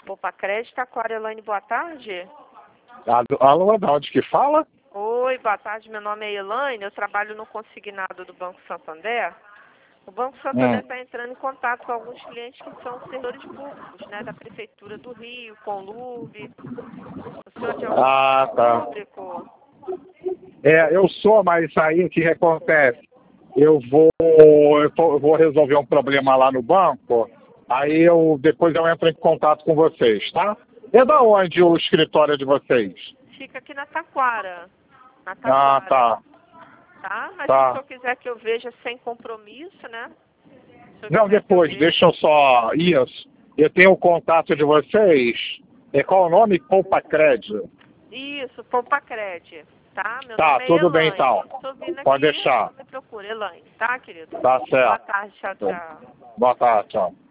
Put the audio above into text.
Poupa Crédito, Aquário. Elaine, boa tarde. Alô, da onde que fala? Oi, boa tarde, meu nome é Elaine, eu trabalho no consignado do Banco Santander. O Banco Santander está entrando em contato com alguns clientes que são servidores públicos, né, da Prefeitura do Rio, Conlurb. O senhor é de algum Tá. público? Eu sou, mas aí o que acontece? Eu vou resolver um problema lá no banco, aí depois eu entro em contato com vocês, tá? E da onde o escritório de vocês? Fica aqui na Taquara. Na Ah, Taquara. tá. Tá? Mas se o Tá. senhor quiser que eu veja sem compromisso, né? Se o senhor Não, quiser que eu depois, veja. deixa eu só... Isso. Eu tenho o contato de vocês. Qual o nome? Poupa Crédito. Isso, Poupa Crédito, tá? Meu Tá, nome é tudo bem Elaine. então. Tô vindo Pode aqui, deixar. me procura, Elaine, tá, querido? Tá Boa certo. tarde, tchau, tchau. Boa tarde, tchau.